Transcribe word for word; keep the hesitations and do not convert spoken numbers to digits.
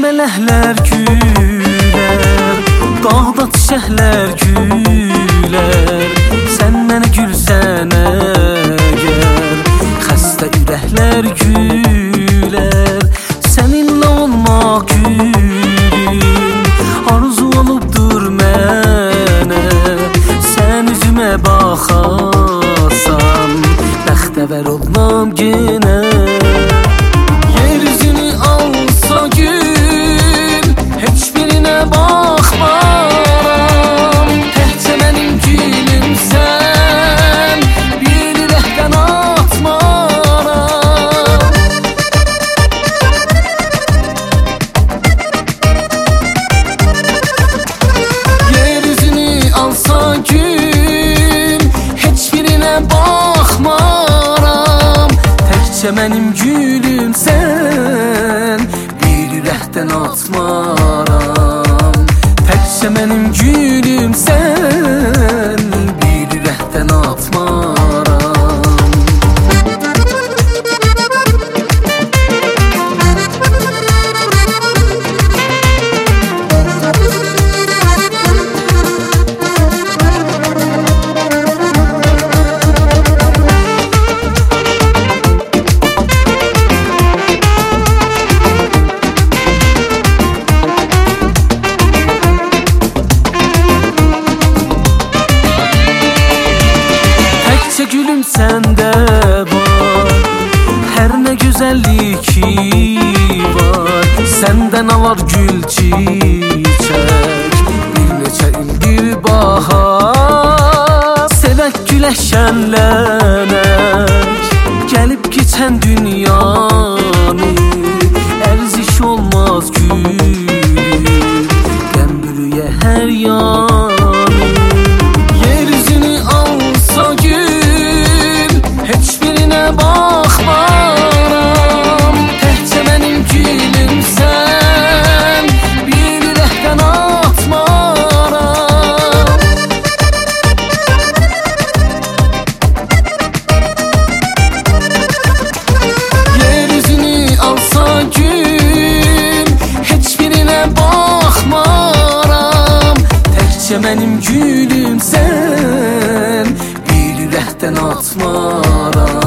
mələhlər gülər, dağda çiçəklər gülər. Sən mənə gülsən əgər, xəstə ürəklər gülər. Səninlə olmaq gülüm arzu olubdur mənə. Sən üzümə baxasan, bəxtəvər olmam genə. Yeryüzünü alsa gül, heç birinə baxmaram. Təkcə mənim gülümsən, bir ürəkdən atmaram. Yeryüzünü alsa gül, heç birinə baxmaram. Təkcə mənim gülümsən, bir ürəkdən atmaram. Təkcə mənim gülümsən, bir ürəkdən atmaram. Gülüm səndə var, hər nə gözəlliyi var. Səndə nə var gül çiçək, bir neçə ildir bahar. Sevək gülək şənlənək, gəlib keçən dünyanı. Ərziş olmaz gülüm, qəm bürüyə hər yanı. Yeryüzünü alsa gül, heç birinə baxmaram. Təkcə mənim gülümsən, bir ürəkdən atmaram. Yeryüzünü alsa gül, heç birinə baxmaram. Təkcə mənim gülümsən, bir ürəkdən atmaram.